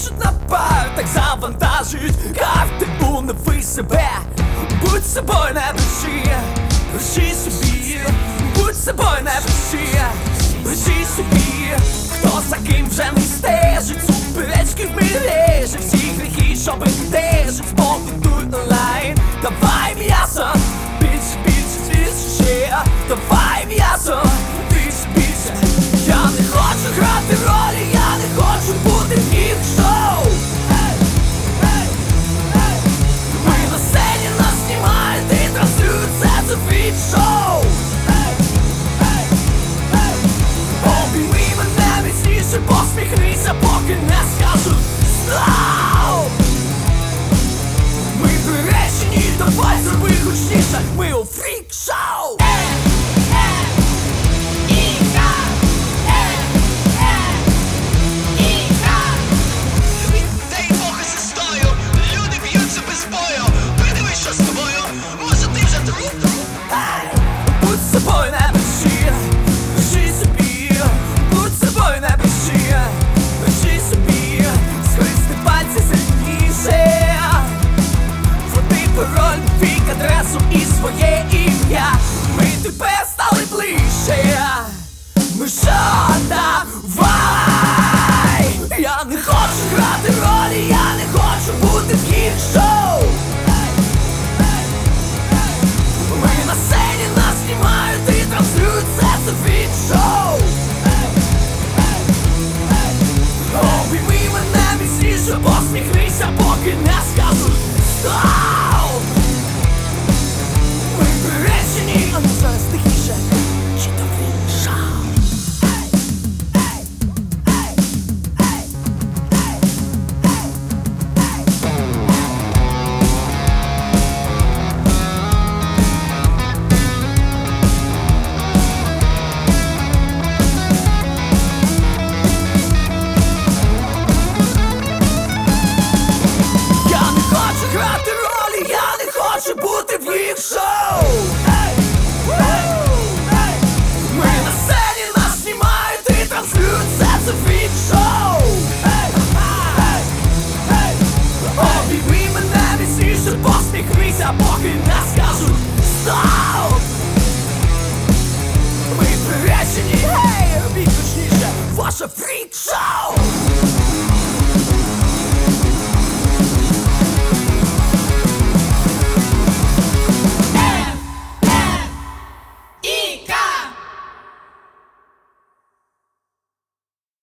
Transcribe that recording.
хочуть на партах завантажить карти, унови себе. Будь собою, не бреши, бреши собі. Будь собою, не бреши, бреши собі. Хто за ким вже не стежить, суперечки в мережі, всі гріхи, що бентежить, спокутуй онлайн. Давай м'ясо, більше, більше, більше ще. Давай м'ясо, більше, більше. Я не хочу грати ролі, я не хочу бути в гік-шоу. Ми на сцені, нас знімають і транслюють це від-шоу. Обійми мене міцніше, посміхнися, поки не скажу стоп. Ми приречені, давай зроби гучніше, ми у фрік-шоу. Будь собою, не бреши, бреши собі. Будь собою, не бреши, бреши собі. Схрести пальці сильніше. Вводи пароль, вік, адресу і своє ім'я. Ми тепер стали ближче. Ми що, давай. Я не хочу грати ролі, я не хочу бути в гік-шоу. Ми на сцені, нас знімають і транслюють це від-шоу. Обійми мене міцніше, посміхнися, поки не скажу стоп. Ми приречені, а ну зараз тихіше, чи то фрік-шоу. Я не хочу грати ролі, я не хочу бути в гік-шоу.